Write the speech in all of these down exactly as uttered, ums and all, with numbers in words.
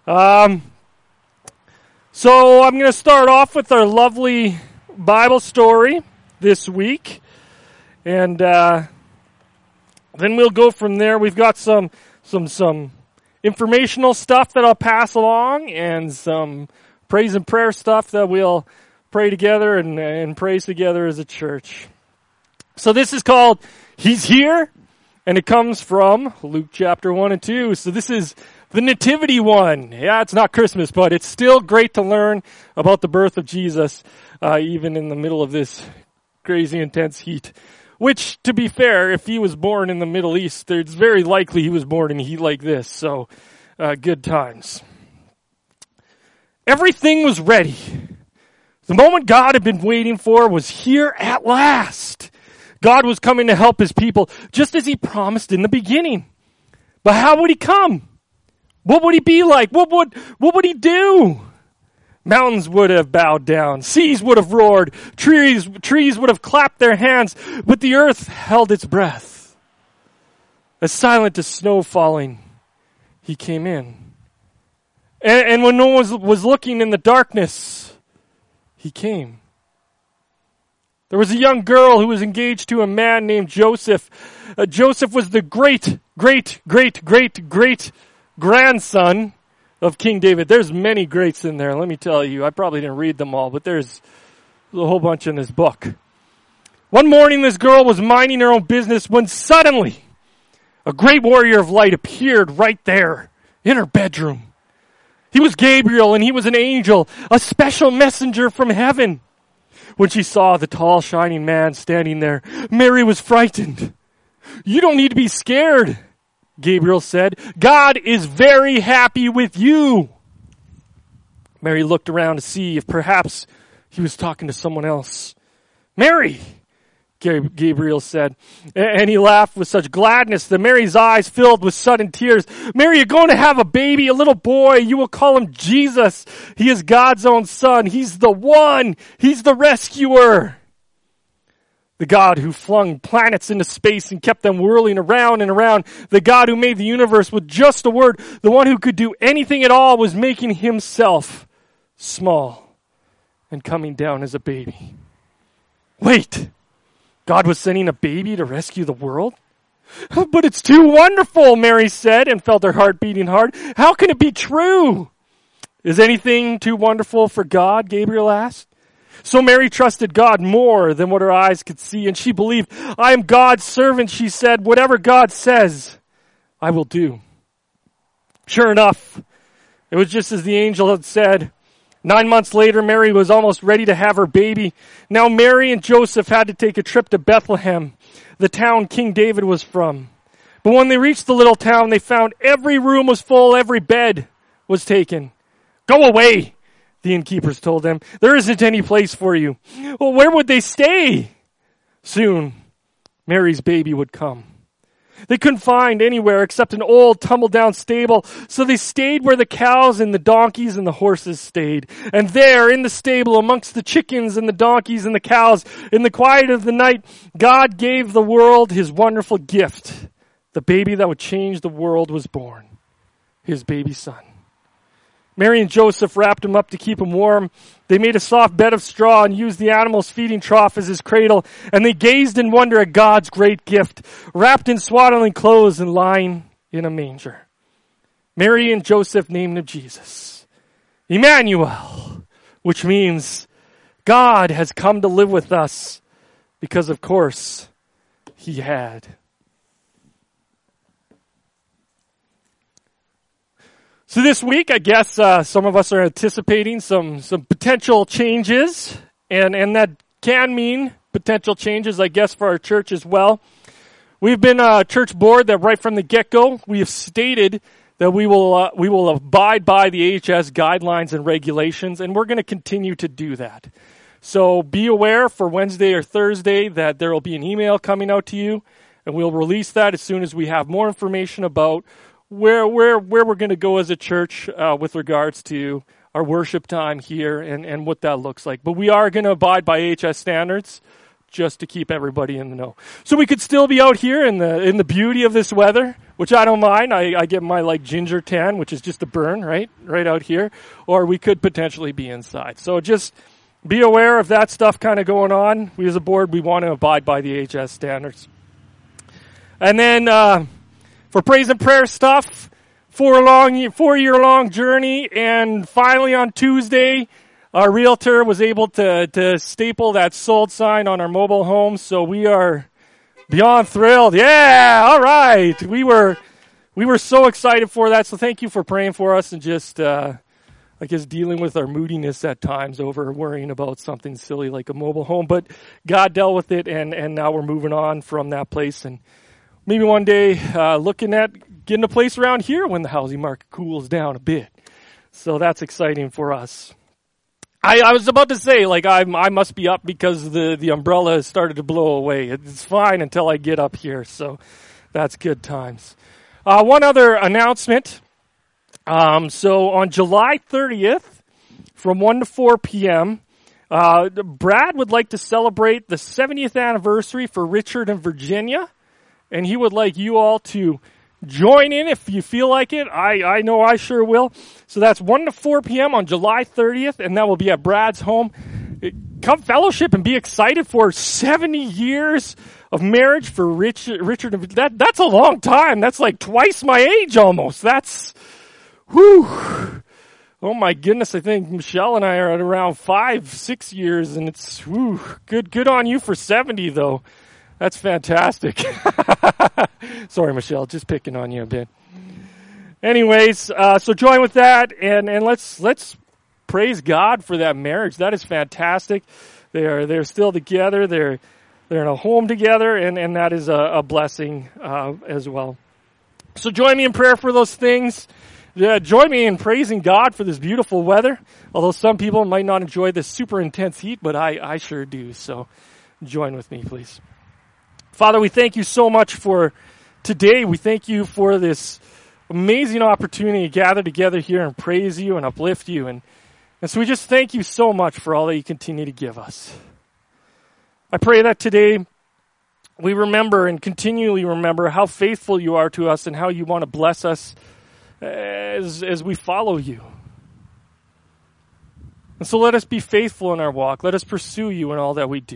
Um, so I'm going to start off with our lovely Bible story this week, and uh, then we'll go from there. We've got some some some informational stuff that I'll pass along, and some praise and prayer stuff that we'll pray together and, and praise together as a church. So this is called He's Here, and it comes from Luke chapter one and two. So this is the nativity one. Yeah, it's not Christmas, but it's still great to learn about the birth of Jesus, uh, even in the middle of this crazy intense heat. Which, to be fair, if he was born in the Middle East, it's very likely he was born in heat like this. So, uh, good times. Everything was ready. The moment God had been waiting for was here at last. God was coming to help his people, just as he promised in the beginning. But how would he come? What would he be like? What would, what would he do? Mountains would have bowed down. Seas would have roared. Trees, trees would have clapped their hands. But the earth held its breath. As silent as snow falling, he came in. And, and when no one was, was looking in the darkness, he came. There was a young girl who was engaged to a man named Joseph. Uh, Joseph was the great, great, great, great, great grandson of King David. There's many greats in there, let me tell you. I probably didn't read them all, but there's a whole bunch in this book. One morning, this girl was minding her own business when suddenly a great warrior of light appeared right there in her bedroom. He was Gabriel, and he was an angel, a special messenger from heaven. When she saw the tall, shining man standing there, Mary was frightened. "You don't need to be scared," Gabriel said. "God is very happy with you." Mary looked around to see if perhaps he was talking to someone else. "Mary," Gabriel said, and he laughed with such gladness that Mary's eyes filled with sudden tears. "Mary, you're going to have a baby, a little boy. You will call him Jesus. He is God's own son. He's the one. He's the rescuer." The God who flung planets into space and kept them whirling around and around. The God who made the universe with just a word. The one who could do anything at all was making himself small and coming down as a baby. Wait, God was sending a baby to rescue the world? "But it's too wonderful," Mary said, and felt her heart beating hard. "How can it be true?" "Is anything too wonderful for God?" Gabriel asked. So Mary trusted God more than what her eyes could see, and she believed. "I am God's servant," she said. "Whatever God says, I will do." Sure enough, it was just as the angel had said. Nine months later, Mary was almost ready to have her baby. Now Mary and Joseph had to take a trip to Bethlehem, the town King David was from. But when they reached the little town, they found every room was full, every bed was taken. "Go away," the innkeepers told them. "There isn't any place for you." Well, where would they stay? Soon, Mary's baby would come. They couldn't find anywhere except an old tumble-down stable, so they stayed where the cows and the donkeys and the horses stayed. And there, in the stable, amongst the chickens and the donkeys and the cows, in the quiet of the night, God gave the world his wonderful gift. The baby that would change the world was born, his baby son. Mary and Joseph wrapped him up to keep him warm. They made a soft bed of straw and used the animal's feeding trough as his cradle, and they gazed in wonder at God's great gift, wrapped in swaddling clothes and lying in a manger. Mary and Joseph named him Jesus, Emmanuel, which means God has come to live with us, because of course he had. So this week, I guess uh, some of us are anticipating some some potential changes, and, and that can mean potential changes, I guess, for our church as well. We've been a church board that right from the get-go, we have stated that we will uh, we will abide by the A H S guidelines and regulations, and we're going to continue to do that. So be aware for Wednesday or Thursday that there will be an email coming out to you, and we'll release that as soon as we have more information about where where where we're going to go as a church uh, with regards to our worship time here and, and what that looks like. But we are going to abide by A H S standards, just to keep everybody in the know. So we could still be out here in the in the beauty of this weather, which I don't mind. I, I get my like ginger tan, which is just a burn, right? Right out here. Or we could potentially be inside. So just be aware of that stuff kind of going on. We as a board, we want to abide by the H S standards. And then uh, for praise and prayer stuff, four long, four year long journey, and finally on Tuesday, our realtor was able to to staple that sold sign on our mobile home. So we are beyond thrilled. Yeah, all right. We were we were so excited for that. So thank you for praying for us and just. Uh, I guess dealing with our moodiness at times over worrying about something silly like a mobile home. But God dealt with it, and, and now we're moving on from that place. And maybe one day uh, looking at getting a place around here when the housing market cools down a bit. So that's exciting for us. I, I was about to say, like, I'm, I must be up because the, the umbrella has started to blow away. It's fine until I get up here, so that's good times. Uh, one other announcement. Um, so on July thirtieth, from one to four p.m., uh, Brad would like to celebrate the seventieth anniversary for Richard and Virginia, and he would like you all to join in if you feel like it. I, I know I sure will. So that's one to four p.m. on July thirtieth, and that will be at Brad's home. Come fellowship and be excited for seventy years of marriage for Rich, Richard. And that that's a long time. That's like twice my age almost. That's... Whew. Oh my goodness, I think Michelle and I are at around five, six years, and it's whew, good good on you for seventy, though. That's fantastic. Sorry, Michelle, just picking on you a bit. Anyways, uh, so join with that, and, and let's let's praise God for that marriage. That is fantastic. They are they're still together. They're they're in a home together, and, and that is a, a blessing uh, as well. So join me in prayer for those things. Yeah, join me in praising God for this beautiful weather, although some people might not enjoy this super intense heat, but I, I sure do. So join with me, please. Father, we thank you so much for today. We thank you for this amazing opportunity to gather together here and praise you and uplift you. And, and so we just thank you so much for all that you continue to give us. I pray that today we remember and continually remember how faithful you are to us and how you want to bless us as as we follow you. And so let us be faithful in our walk. Let us pursue you in all that we do.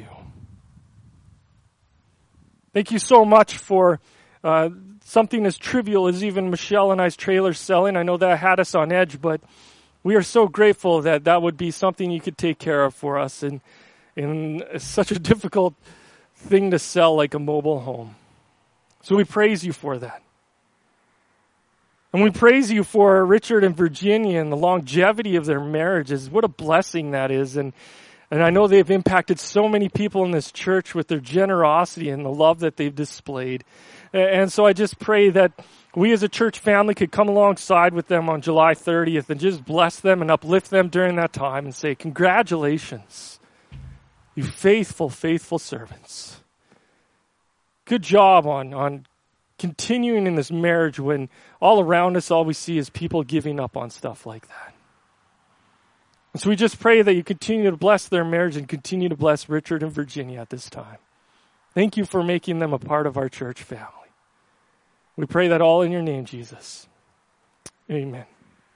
Thank you so much for uh, something as trivial as even Michelle and I's trailer selling. I know that had us on edge, but we are so grateful that that would be something you could take care of for us in, in such a difficult thing to sell like a mobile home. So we praise you for that. And we praise you for Richard and Virginia and the longevity of their marriages. What a blessing that is. And and I know they've impacted so many people in this church with their generosity and the love that they've displayed. And so I just pray that we as a church family could come alongside with them on July thirtieth and just bless them and uplift them during that time and say, congratulations, you faithful, faithful servants. Good job on on continuing in this marriage when all around us, all we see is people giving up on stuff like that. And so we just pray that you continue to bless their marriage and continue to bless Richard and Virginia at this time. Thank you for making them a part of our church family. We pray that all in your name, Jesus. Amen.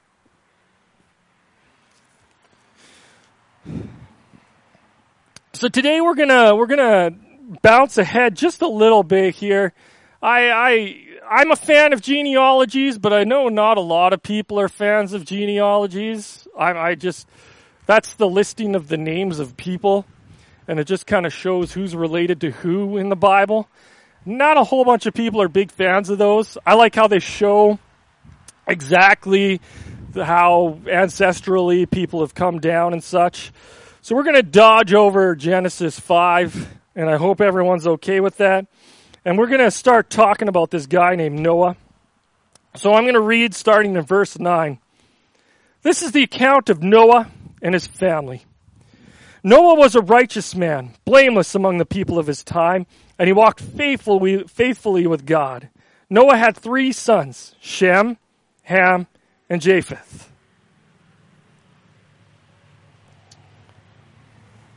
So today we're gonna we're gonna bounce ahead just a little bit here. I, I, I'm a fan of genealogies, but I know not a lot of people are fans of genealogies. I, I just, that's the listing of the names of people, and it just kind of shows who's related to who in the Bible. Not a whole bunch of people are big fans of those. I like how they show exactly how ancestrally people have come down and such. So we're going to dodge over Genesis five, and I hope everyone's okay with that. And we're going to start talking about this guy named Noah. So I'm going to read starting in verse nine. This is the account of Noah and his family. Noah was a righteous man, blameless among the people of his time, and he walked faithfully, faithfully with God. Noah had three sons, Shem, Ham, and Japheth.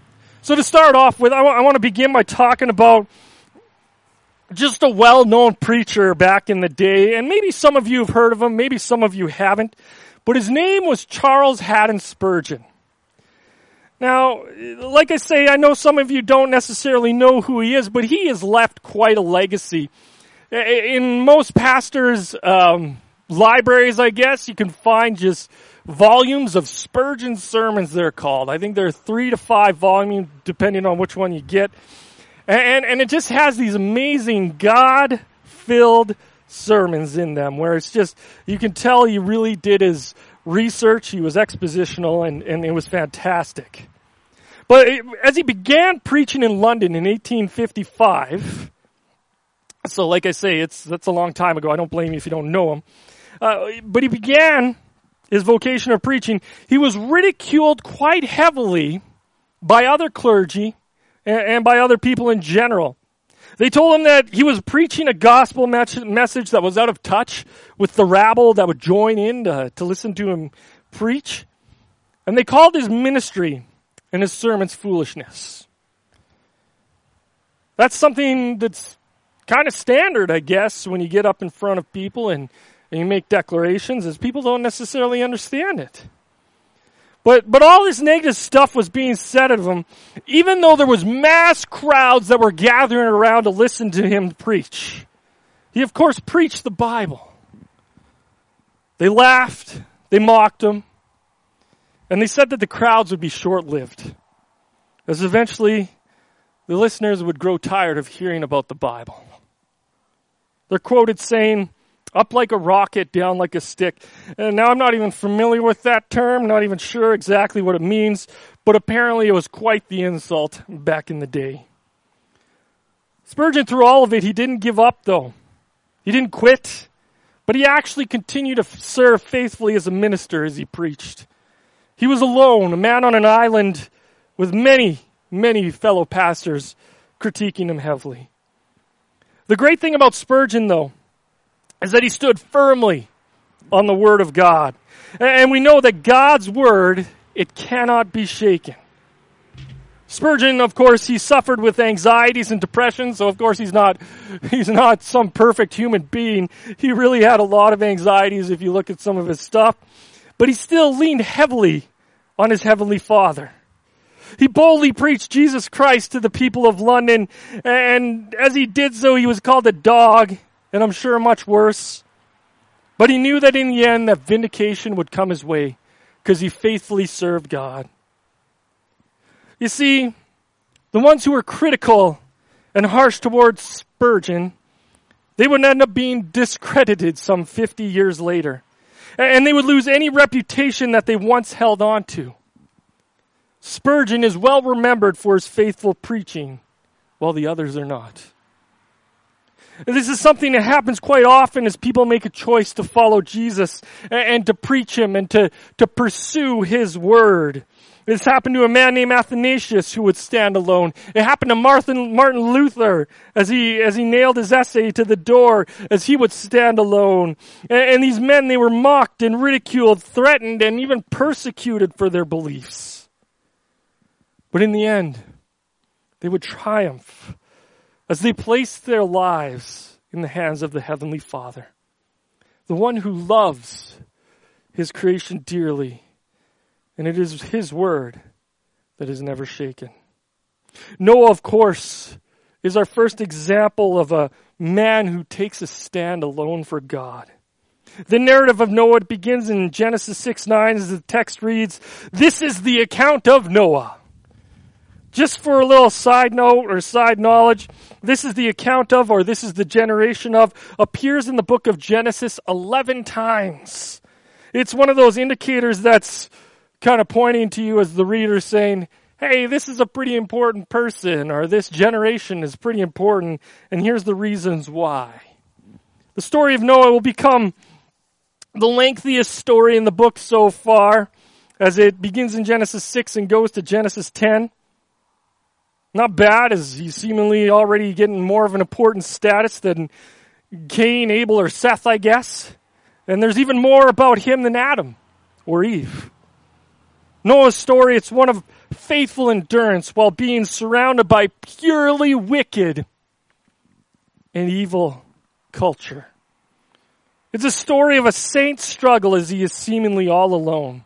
So to start off with, I, w- I want to begin by talking about just a well-known preacher back in the day, and maybe some of you have heard of him, maybe some of you haven't, but his name was Charles Haddon Spurgeon. Now, like I say, I know some of you don't necessarily know who he is, but he has left quite a legacy. In most pastors' um, libraries, I guess, you can find just volumes of Spurgeon sermons, they're called. I think there are three to five volumes, depending on which one you get. And, and it just has these amazing God-filled sermons in them, where it's just, you can tell he really did his research, he was expositional, and, and it was fantastic. But it, as he began preaching in London in eighteen fifty-five, so like I say, it's that's a long time ago, I don't blame you if you don't know him, uh, but he began his vocation of preaching. He was ridiculed quite heavily by other clergy and, and by other people in general. They told him that he was preaching a gospel message that was out of touch with the rabble that would join in to, to listen to him preach. And they called his ministry and his sermons foolishness. That's something that's kind of standard, I guess, when you get up in front of people and, and you make declarations, is people don't necessarily understand it. But but all this negative stuff was being said of him, even though there was mass crowds that were gathering around to listen to him preach. He, of course, preached the Bible. They laughed, they mocked him, and they said that the crowds would be short-lived, as eventually the listeners would grow tired of hearing about the Bible. They're quoted saying, "Up like a rocket, down like a stick." And now I'm not even familiar with that term, not even sure exactly what it means, but apparently it was quite the insult back in the day. Spurgeon, through all of it, he didn't give up though. He didn't quit, but he actually continued to serve faithfully as a minister as he preached. He was alone, a man on an island with many, many fellow pastors critiquing him heavily. The great thing about Spurgeon, though, is that he stood firmly on the Word of God. And we know that God's Word, it cannot be shaken. Spurgeon, of course, he suffered with anxieties and depression, so of course he's not he's not some perfect human being. He really had a lot of anxieties if you look at some of his stuff. But he still leaned heavily on his Heavenly Father. He boldly preached Jesus Christ to the people of London, and as he did so, he was called a dog, and I'm sure much worse. But he knew that in the end, that vindication would come his way, because he faithfully served God. You see, the ones who were critical and harsh towards Spurgeon, they would end up being discredited some fifty years later. And they would lose any reputation that they once held on to. Spurgeon is well remembered for his faithful preaching, while the others are not. And this is something that happens quite often as people make a choice to follow Jesus and, and to preach him and to, to pursue his word. This happened to a man named Athanasius who would stand alone. It happened to Martin, Martin Luther as he as he nailed his essay to the door, as he would stand alone. And, and these men, they were mocked and ridiculed, threatened, and even persecuted for their beliefs. But in the end, they would triumph as they placed their lives in the hands of the Heavenly Father, the one who loves his creation dearly, and it is his word that is never shaken. Noah, of course, is our first example of a man who takes a stand alone for God. The narrative of Noah begins in Genesis six nine as the text reads, "This is the account of Noah." Just for a little side note or side knowledge, this is the account of, or this is the generation of, appears in the book of Genesis eleven times. It's one of those indicators that's kind of pointing to you as the reader saying, hey, this is a pretty important person, or this generation is pretty important, and here's the reasons why. The story of Noah will become the lengthiest story in the book so far, as it begins in Genesis six and goes to Genesis ten. Not bad, as he's seemingly already getting more of an important status than Cain, Abel, or Seth, I guess. And there's even more about him than Adam or Eve. Noah's story, it's one of faithful endurance while being surrounded by purely wicked and evil culture. It's a story of a saint's struggle as he is seemingly all alone.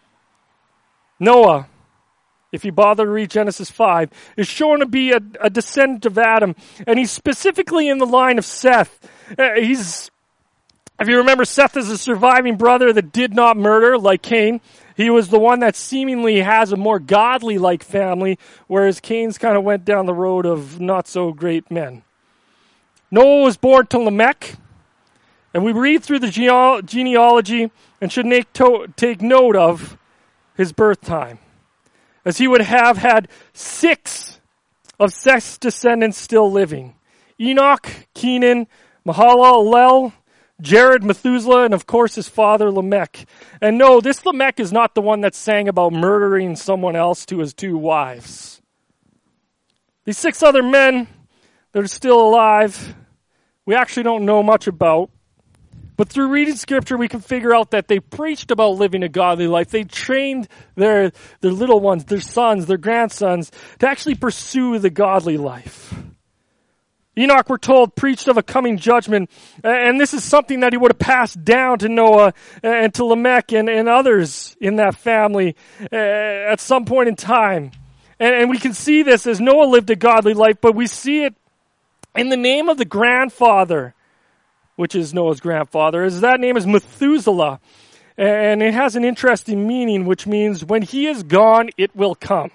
Noah, if you bother to read Genesis five, is shown to be a, a descendant of Adam, and he's specifically in the line of Seth. Uh, he's, if you remember, Seth is a surviving brother that did not murder like Cain. He was the one that seemingly has a more godly-like family, whereas Cain's kind of went down the road of not-so-great men. Noah was born to Lamech, and we read through the gene- genealogy and should make to- take note of his birth time, as he would have had six of Seth's descendants still living. Enoch, Kenan, Mahalalel, Jared, Methuselah, and of course his father Lamech. And no, this Lamech is not the one that sang about murdering someone else to his two wives. These six other men that are still alive, we actually don't know much about. But through reading Scripture, we can figure out that they preached about living a godly life. They trained their, their little ones, their sons, their grandsons, to actually pursue the godly life. Enoch, we're told, preached of a coming judgment, and this is something that he would have passed down to Noah and to Lamech and, and others in that family at some point in time. And, and we can see this as Noah lived a godly life, but we see it in the name of the grandfather, which is Noah's grandfather, as that name is Methuselah. And it has an interesting meaning, which means when he is gone, it will come.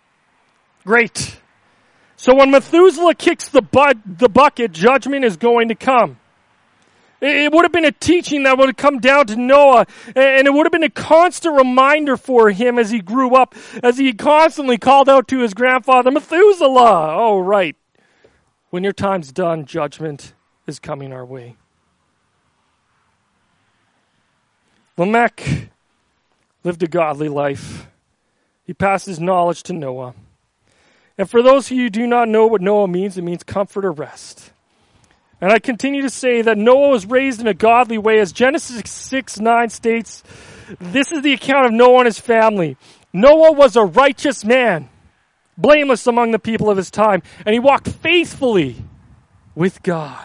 Great. So when Methuselah kicks the, bu- the bucket, judgment is going to come. It, it would have been a teaching that would have come down to Noah, and it would have been a constant reminder for him as he grew up, as he constantly called out to his grandfather, Methuselah, oh right, when your time's done, judgment is coming our way. Lamech lived a godly life. He passed his knowledge to Noah. And for those of you who do not know what Noah means, it means comfort or rest. And I continue to say that Noah was raised in a godly way. As Genesis six nine states, this is the account of Noah and his family. Noah was a righteous man, blameless among the people of his time, and he walked faithfully with God.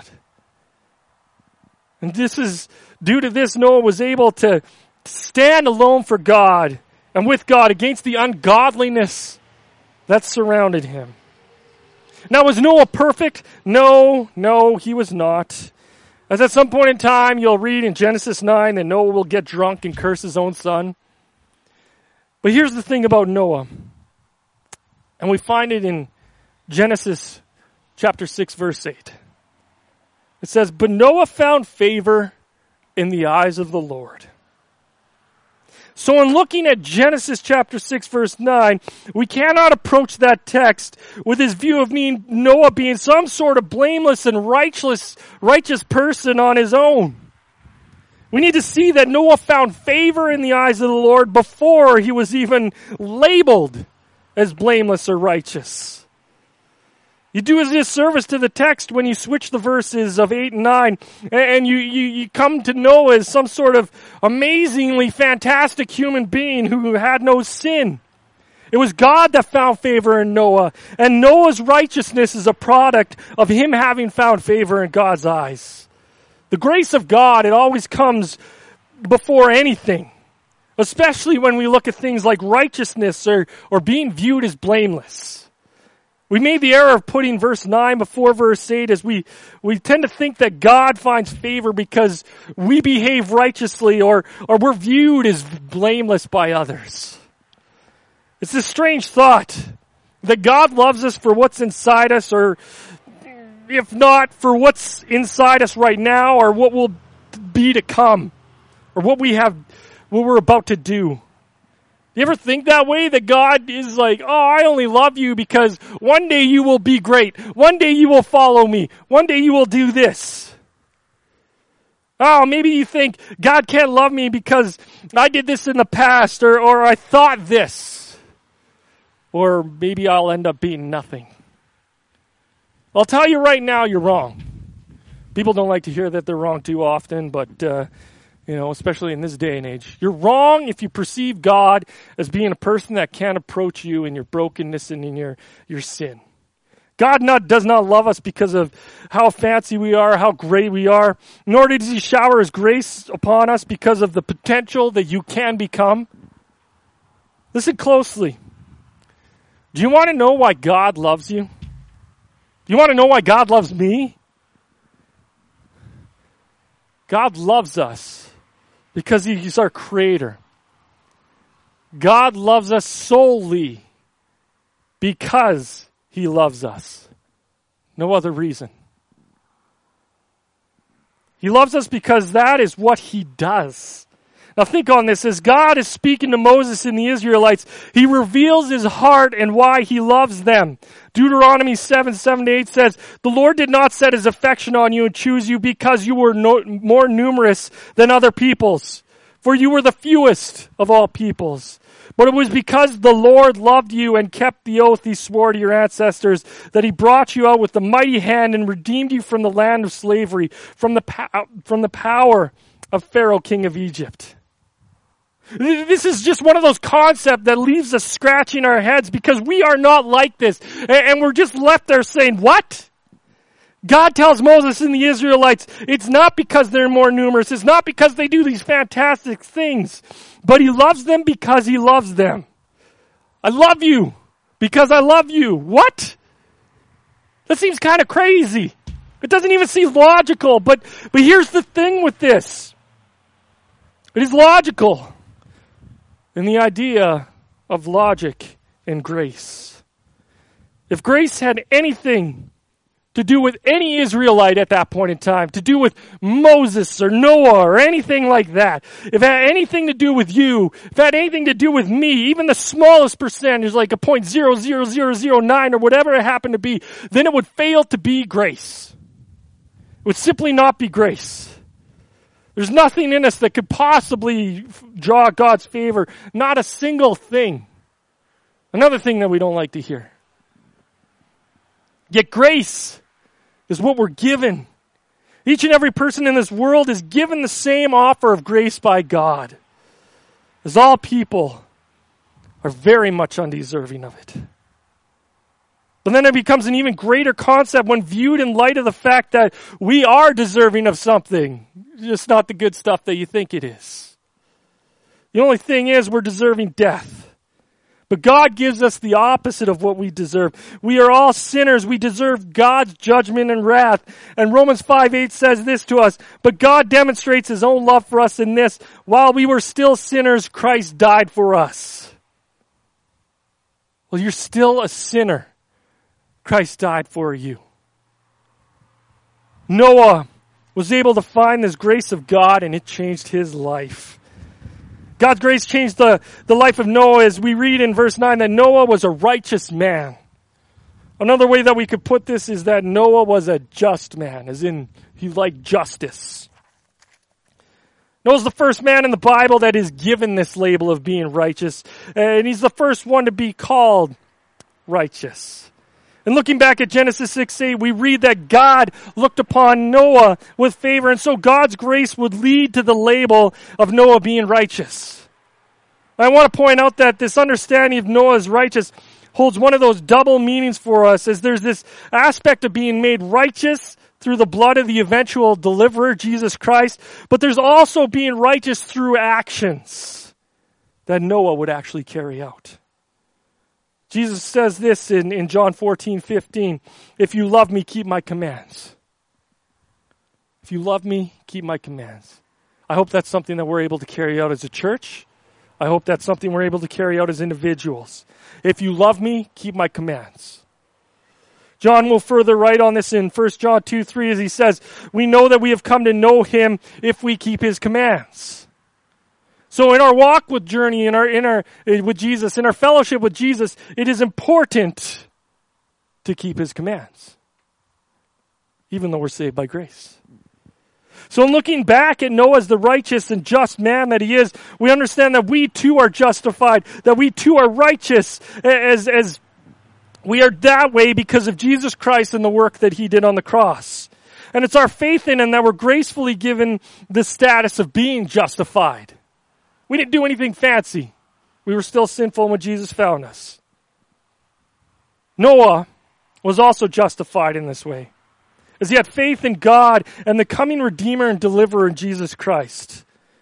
And this is due to this, Noah was able to stand alone for God and with God against the ungodliness that surrounded him. Now, was Noah perfect? No, no, he was not. As at some point in time, you'll read in Genesis nine that Noah will get drunk and curse his own son. But here's the thing about Noah. And we find it in Genesis chapter six, verse eight. It says, "But Noah found favor in the eyes of the Lord." So in looking at Genesis chapter six, verse nine, we cannot approach that text with his view of being, Noah being some sort of blameless and righteous, righteous person on his own. We need to see that Noah found favor in the eyes of the Lord before he was even labeled as blameless or righteous. You do a disservice to the text when you switch the verses of eight and nine and you, you, you come to Noah as some sort of amazingly fantastic human being who had no sin. It was God that found favor in Noah, and Noah's righteousness is a product of him having found favor in God's eyes. The grace of God, it always comes before anything, especially when we look at things like righteousness or, or being viewed as blameless. We made the error of putting verse nine before verse eight as we, we tend to think that God finds favor because we behave righteously or, or we're viewed as blameless by others. It's a strange thought that God loves us for what's inside us, or if not, for what's inside us right now, or what will be to come, or what we have, what we're about to do. You ever think that way? That God is like, oh, I only love you because one day you will be great. One day you will follow me. One day you will do this. Oh, maybe you think God can't love me because I did this in the past, or, or I thought this. Or maybe I'll end up being nothing. I'll tell you right now, you're wrong. People don't like to hear that they're wrong too often, but uh, You know, especially in this day and age. You're wrong if you perceive God as being a person that can't approach you in your brokenness and in your, your sin. God not, does not love us because of how fancy we are, how great we are, nor does he shower his grace upon us because of the potential that you can become. Listen closely. Do you want to know why God loves you? Do you want to know why God loves me? God loves us because he's our creator. God loves us solely because he loves us. No other reason. He loves us because that is what he does. Now think on this. As God is speaking to Moses and the Israelites, he reveals his heart and why he loves them. Deuteronomy seven, seven to eight says, "The Lord did not set his affection on you and choose you because you were no, more numerous than other peoples, for you were the fewest of all peoples. But it was because the Lord loved you and kept the oath he swore to your ancestors that he brought you out with a mighty hand and redeemed you from the land of slavery, from the po- from the power of Pharaoh, king of Egypt." This is just one of those concepts that leaves us scratching our heads because we are not like this. And we're just left there saying, what? God tells Moses and the Israelites, it's not because they're more numerous. It's not because they do these fantastic things. But he loves them because he loves them. I love you because I love you. What? That seems kind of crazy. It doesn't even seem logical. But, but here's the thing with this. It is logical. In the idea of logic and grace. If grace had anything to do with any Israelite at that point in time, to do with Moses or Noah or anything like that, if it had anything to do with you, if it had anything to do with me, even the smallest percentage, like a point zero zero zero zero nine or whatever it happened to be, then it would fail to be grace. It would simply not be grace. There's nothing in us that could possibly draw God's favor. Not a single thing. Another thing that we don't like to hear. Yet grace is what we're given. Each and every person in this world is given the same offer of grace by God. As all people are very much undeserving of it. But then it becomes an even greater concept when viewed in light of the fact that we are deserving of something. Just not the good stuff that you think it is. The only thing is we're deserving death. But God gives us the opposite of what we deserve. We are all sinners. We deserve God's judgment and wrath. And Romans five eight says this to us, "But God demonstrates his own love for us in this, while we were still sinners, Christ died for us." Well, you're still a sinner. Christ died for you. Noah was able to find this grace of God and it changed his life. God's grace changed the, the life of Noah as we read in verse nine that Noah was a righteous man. Another way that we could put this is that Noah was a just man, as in he liked justice. Noah's the first man in the Bible that is given this label of being righteous, and he's the first one to be called righteous. And looking back at Genesis six eight, we read that God looked upon Noah with favor, and so God's grace would lead to the label of Noah being righteous. I want to point out that this understanding of Noah as righteous holds one of those double meanings for us, as there's this aspect of being made righteous through the blood of the eventual deliverer, Jesus Christ, but there's also being righteous through actions that Noah would actually carry out. Jesus says this in, in John fourteen fifteen, "If you love me, keep my commands." If you love me, keep my commands. I hope that's something that we're able to carry out as a church. I hope that's something we're able to carry out as individuals. If you love me, keep my commands. John will further write on this in First John two three as he says, "We know that we have come to know him if we keep his commands." So in our walk with journey, in our, in our, with Jesus, in our fellowship with Jesus, it is important to keep his commands. Even though we're saved by grace. So in looking back at Noah as the righteous and just man that he is, we understand that we too are justified, that we too are righteous as, as we are that way because of Jesus Christ and the work that he did on the cross. And it's our faith in him that we're gracefully given the status of being justified. We didn't do anything fancy. We were still sinful when Jesus found us. Noah was also justified in this way, as he had faith in God and the coming Redeemer and Deliverer in Jesus Christ.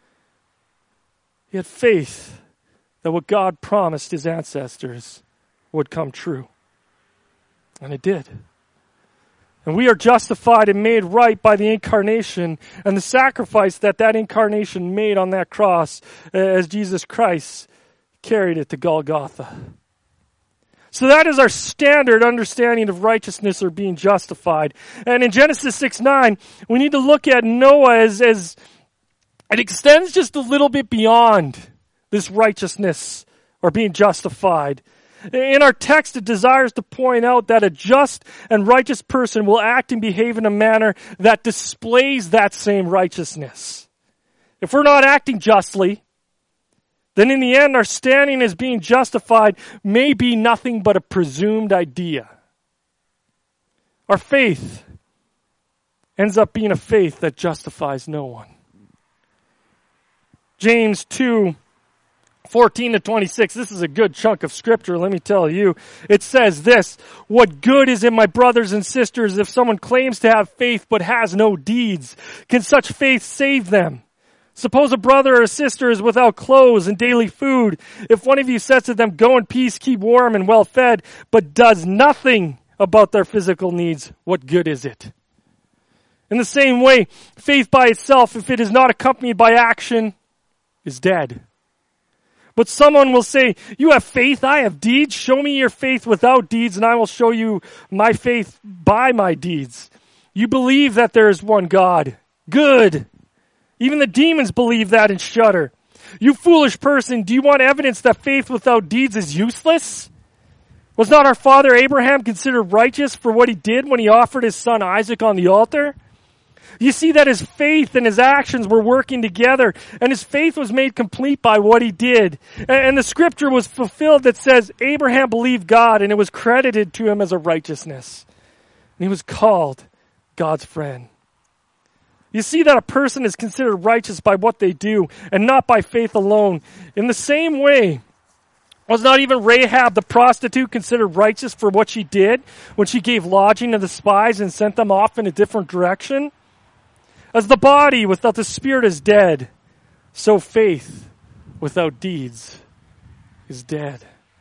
He had faith that what God promised his ancestors would come true. And it did. And we are justified and made right by the incarnation and the sacrifice that that incarnation made on that cross as Jesus Christ carried it to Golgotha. So that is our standard understanding of righteousness or being justified. And in Genesis six nine, we need to look at Noah as, as it extends just a little bit beyond this righteousness or being justified. In our text, it desires to point out that a just and righteous person will act and behave in a manner that displays that same righteousness. If we're not acting justly, then in the end, our standing as being justified may be nothing but a presumed idea. Our faith ends up being a faith that justifies no one. James two, fourteen to twenty-six. This is a good chunk of scripture, let me tell you. It says this, "What good is it, my brothers and sisters, if someone claims to have faith but has no deeds? Can such faith save them? Suppose a brother or a sister is without clothes and daily food. If one of you says to them, 'Go in peace, keep warm and well fed,' but does nothing about their physical needs, what good is it?" In the same way, faith by itself, if it is not accompanied by action, is dead. But someone will say, "You have faith, I have deeds. Show me your faith without deeds, and I will show you my faith by my deeds. You believe that there is one God. Good. Even the demons believe that and shudder. You foolish person, do you want evidence that faith without deeds is useless? Was not our father Abraham considered righteous for what he did when he offered his son Isaac on the altar? You see that his faith and his actions were working together, and his faith was made complete by what he did. And the scripture was fulfilled that says, Abraham believed God, and it was credited to him as a righteousness. And he was called God's friend. You see that a person is considered righteous by what they do, and not by faith alone. In the same way, was not even Rahab the prostitute considered righteous for what she did when she gave lodging to the spies and sent them off in a different direction? As the body without the spirit is dead, so faith without deeds is dead.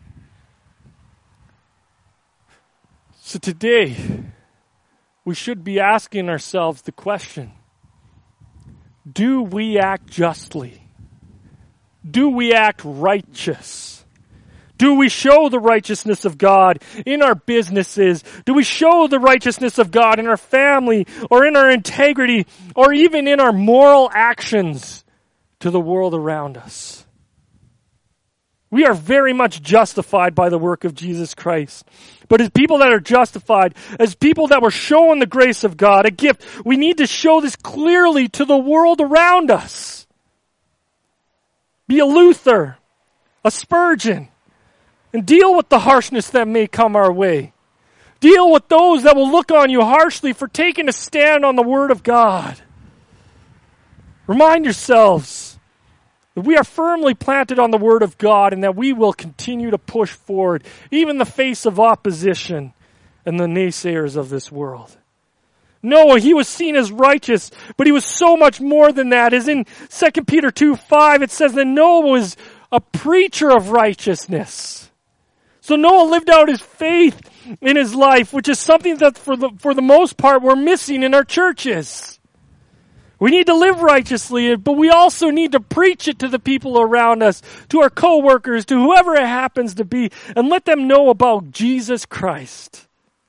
So today, we should be asking ourselves the question, do we act justly? Do we act righteous? Do we show the righteousness of God in our businesses? Do we show the righteousness of God in our family or in our integrity or even in our moral actions to the world around us? We are very much justified by the work of Jesus Christ. But as people that are justified, as people that were shown the grace of God, a gift, we need to show this clearly to the world around us. Be a Luther, a Spurgeon, and deal with the harshness that may come our way. Deal with those that will look on you harshly for taking a stand on the Word of God. Remind yourselves that we are firmly planted on the Word of God and that we will continue to push forward, even in the face of opposition and the naysayers of this world. Noah, he was seen as righteous, but he was so much more than that. As in Second Peter two five, it says that Noah was a preacher of righteousness. So Noah lived out his faith in his life, which is something that for the, for the most part we're missing in our churches. We need to live righteously, but we also need to preach it to the people around us, to our co-workers, to whoever it happens to be, and let them know about Jesus Christ.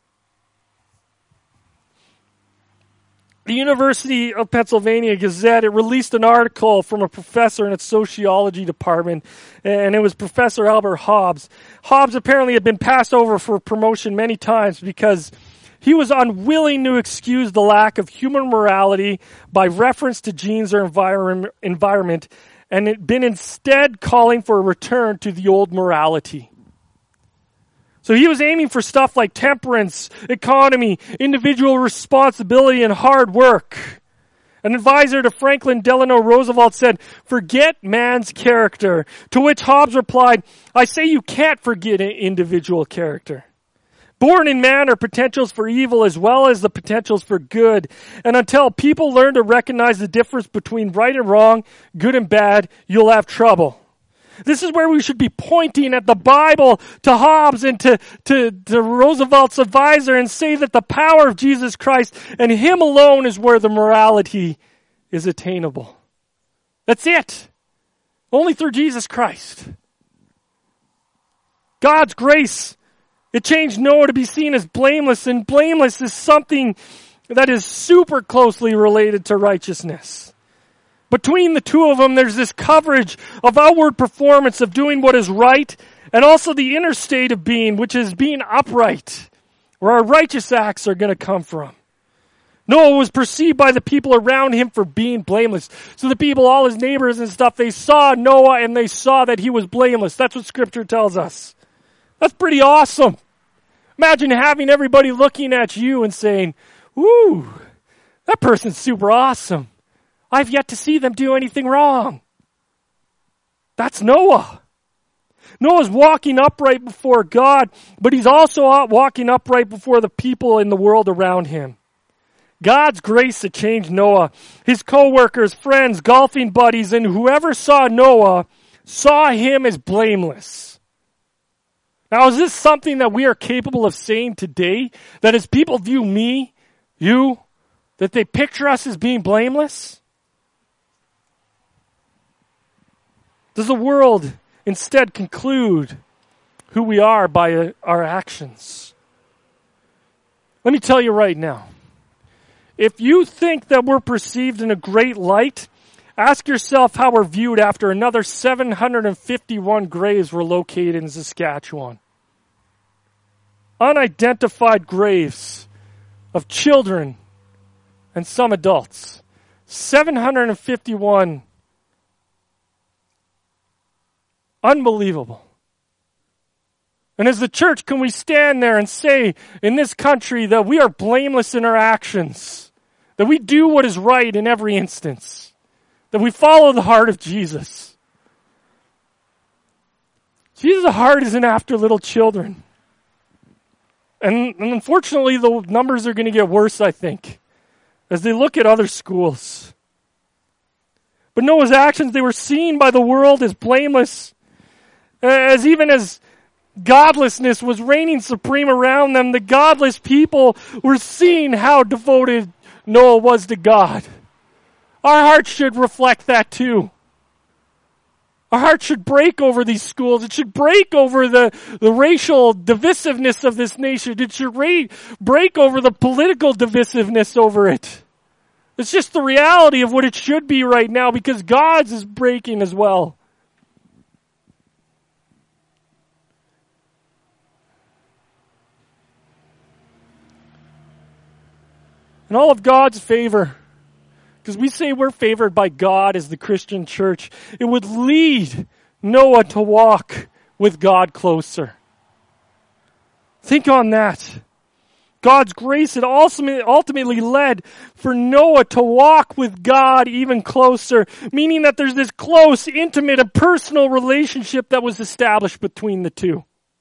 The University of Pennsylvania Gazette, it released an article from a professor in its sociology department, and it was Professor Albert Hobbs. Hobbs apparently had been passed over for promotion many times because he was unwilling to excuse the lack of human morality by reference to genes or environ- environment, and had been instead calling for a return to the old morality. So he was aiming for stuff like temperance, economy, individual responsibility, and hard work. An advisor to Franklin Delano Roosevelt said, "Forget man's character." To which Hobbes replied, "I say you can't forget individual character. Born in man are potentials for evil as well as the potentials for good. And until people learn to recognize the difference between right and wrong, good and bad, you'll have trouble." This is where we should be pointing at the Bible, to Hobbes and to, to, to Roosevelt's advisor, and say that the power of Jesus Christ and Him alone is where the morality is attainable. That's it. Only through Jesus Christ. God's grace, it changed Noah to be seen as blameless, and blameless is something that is super closely related to righteousness. Between the two of them, there's this coverage of outward performance of doing what is right, and also the inner state of being, which is being upright, where our righteous acts are going to come from. Noah was perceived by the people around him for being blameless. So the people, all his neighbors and stuff, they saw Noah and they saw that he was blameless. That's what Scripture tells us. That's pretty awesome. Imagine having everybody looking at you and saying, "Ooh, that person's super awesome. I've yet to see them do anything wrong." That's Noah. Noah's walking upright before God, but he's also out walking upright before the people in the world around him. God's grace had changed Noah. His co-workers, friends, golfing buddies, and whoever saw Noah saw him as blameless. Now, is this something that we are capable of saying today? That as people view me, you, that they picture us as being blameless? Does the world instead conclude who we are by our actions? Let me tell you right now. If you think that we're perceived in a great light, ask yourself how we're viewed after another seven hundred fifty-one graves were located in Saskatchewan. Unidentified graves of children and some adults. seven hundred fifty-one. Unbelievable. And as the church, can we stand there and say in this country that we are blameless in our actions? That we do what is right in every instance? That we follow the heart of Jesus? Jesus' heart isn't after little children. And, and unfortunately, the numbers are going to get worse, I think, as they look at other schools. But Noah's actions, they were seen by the world as blameless. As even as godlessness was reigning supreme around them, the godless people were seeing how devoted Noah was to God. Our hearts should reflect that too. Our hearts should break over these schools. It should break over the, the racial divisiveness of this nation. It should ra- break over the political divisiveness over it. It's just the reality of what it should be right now, because God's is breaking as well. And all of God's favor, because we say we're favored by God as the Christian church, it would lead Noah to walk with God closer. Think on that. God's grace had ultimately led for Noah to walk with God even closer, meaning that there's this close, intimate, and personal relationship that was established between the two.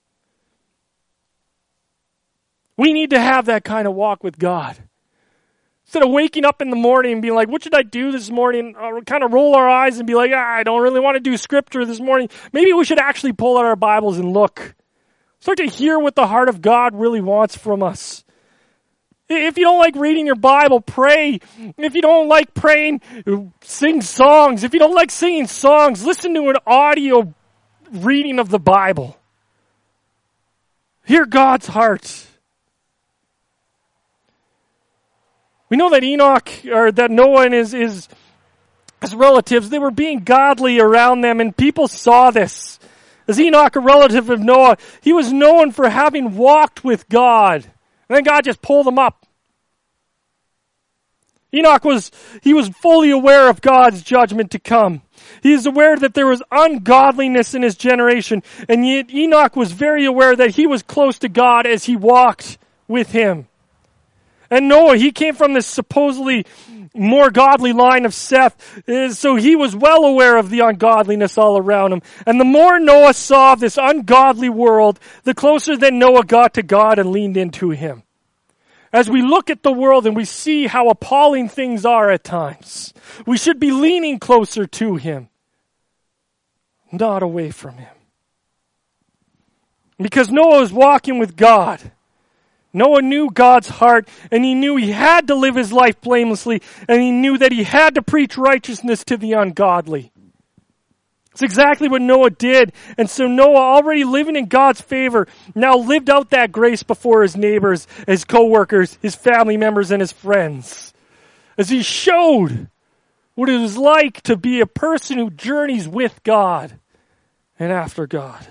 We need to have that kind of walk with God. Instead of waking up in the morning and being like, what should I do this morning? Uh, kind of roll our eyes and be like, ah, I don't really want to do scripture this morning. Maybe we should actually pull out our Bibles and look. Start to hear what the heart of God really wants from us. If you don't like reading your Bible, pray. If you don't like praying, sing songs. If you don't like singing songs, listen to an audio reading of the Bible. Hear God's heart. We know that Enoch, or that Noah and his, his, his relatives, they were being godly around them, and people saw this. As Enoch, a relative of Noah, he was known for having walked with God. And then God just pulled him up. Enoch was, he was fully aware of God's judgment to come. He is aware that there was ungodliness in his generation, and yet Enoch was very aware that he was close to God as he walked with him. And Noah, he came from this supposedly more godly line of Seth, so he was well aware of the ungodliness all around him. And the more Noah saw of this ungodly world, the closer that Noah got to God and leaned into him. As we look at the world and we see how appalling things are at times, we should be leaning closer to him, not away from him. Because Noah was walking with God. Noah knew God's heart, and he knew he had to live his life blamelessly, and he knew that he had to preach righteousness to the ungodly. It's exactly what Noah did. And so Noah, already living in God's favor, now lived out that grace before his neighbors, his co-workers, his family members, and his friends. As he showed what it was like to be a person who journeys with God and after God.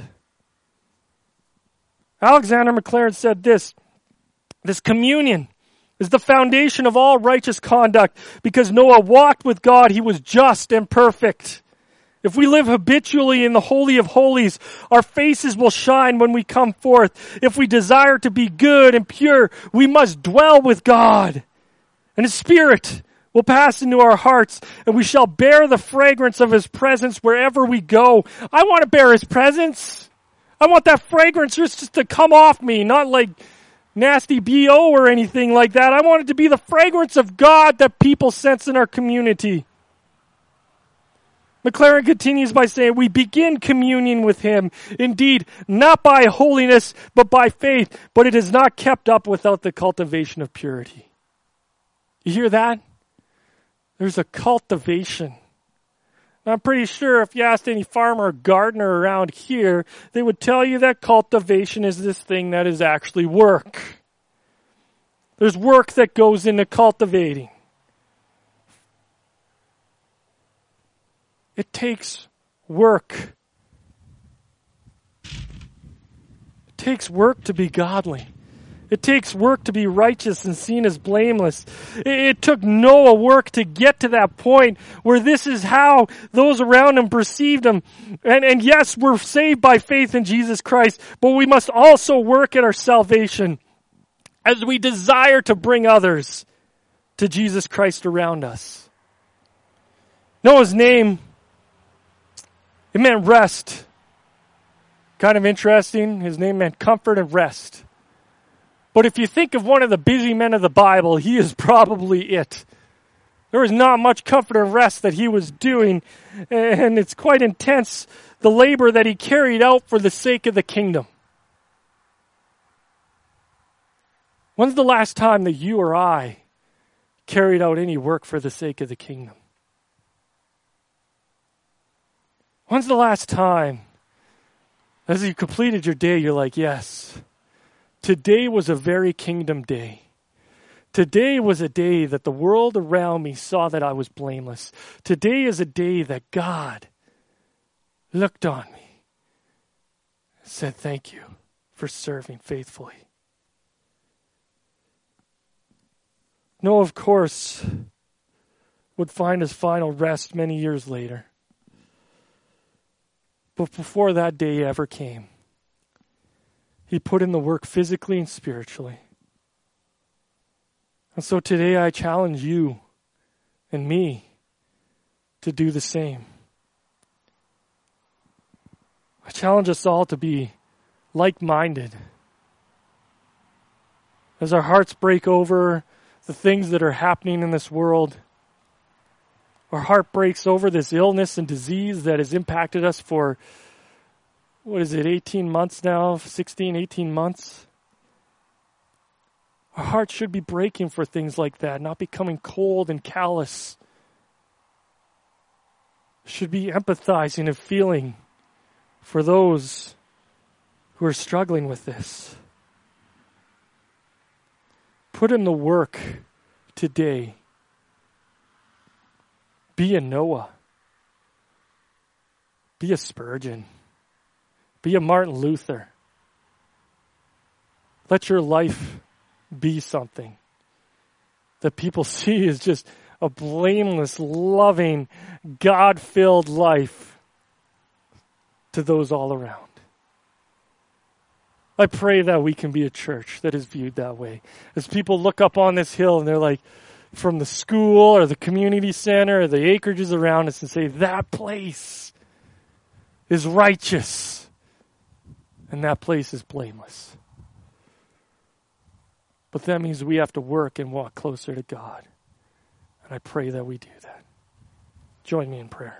Alexander Maclaren said this, this communion is the foundation of all righteous conduct. Because Noah walked with God, he was just and perfect. If we live habitually in the Holy of Holies, our faces will shine when we come forth. If we desire to be good and pure, we must dwell with God. And His Spirit will pass into our hearts, and we shall bear the fragrance of His presence wherever we go. I want to bear His presence. I want that fragrance just, just to come off me, not like nasty B O or anything like that. I want it to be the fragrance of God that people sense in our community. Maclaren continues by saying, we begin communion with Him, indeed, not by holiness, but by faith, but it is not kept up without the cultivation of purity. You hear that? There's a cultivation. I'm pretty sure if you asked any farmer or gardener around here, they would tell you that cultivation is this thing that is actually work. There's work that goes into cultivating. It takes work. It takes work to be godly. It takes work to be righteous and seen as blameless. It, it took Noah work to get to that point where this is how those around him perceived him. And, and yes, we're saved by faith in Jesus Christ, but we must also work at our salvation as we desire to bring others to Jesus Christ around us. Noah's name, it meant rest. Kind of interesting. His name meant comfort and rest. But if you think of one of the busy men of the Bible, he is probably it. There was not much comfort and rest that he was doing, and it's quite intense, the labor that he carried out for the sake of the kingdom. When's the last time that you or I carried out any work for the sake of the kingdom? When's the last time, as you completed your day, you're like, yes, today was a very kingdom day. Today was a day that the world around me saw that I was blameless. Today is a day that God looked on me and said, thank you for serving faithfully. Noah, of course, would find his final rest many years later. But before that day ever came, he put in the work physically and spiritually. And so today I challenge you and me to do the same. I challenge us all to be like-minded. As our hearts break over the things that are happening in this world, our heart breaks over this illness and disease that has impacted us for, what is it, eighteen months now, sixteen, eighteen months. Our hearts should be breaking for things like that, not becoming cold and callous. Should be empathizing and feeling for those who are struggling with this. Put in the work today. Be a Noah. Be a Spurgeon. Be a Martin Luther. Let your life be something that people see is just a blameless, loving, God-filled life to those all around. I pray that we can be a church that is viewed that way. As people look up on this hill and they're like, from the school or the community center or the acreages around us, and say, that place is righteous and that place is blameless. But that means we have to work and walk closer to God. And I pray that we do that. Join me in prayer.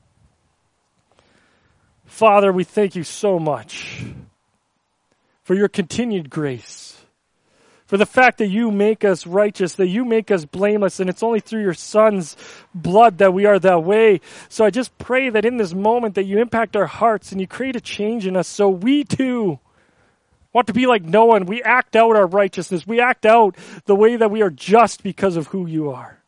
Father, we thank you so much for your continued grace, for the fact that you make us righteous, that you make us blameless, and it's only through your Son's blood that we are that way. So I just pray that in this moment that you impact our hearts and you create a change in us so we too want to be like Noah and we act out our righteousness. We act out the way that we are just because of who you are.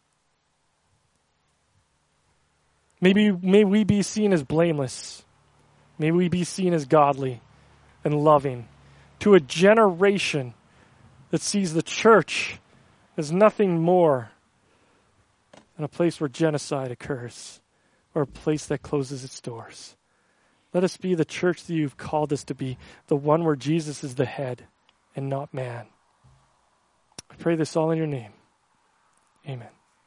Maybe may we be seen as blameless. May we be seen as godly and loving to a generation that sees the church as nothing more than a place where genocide occurs or a place that closes its doors. Let us be the church that you've called us to be, the one where Jesus is the head and not man. I pray this all in your name. Amen.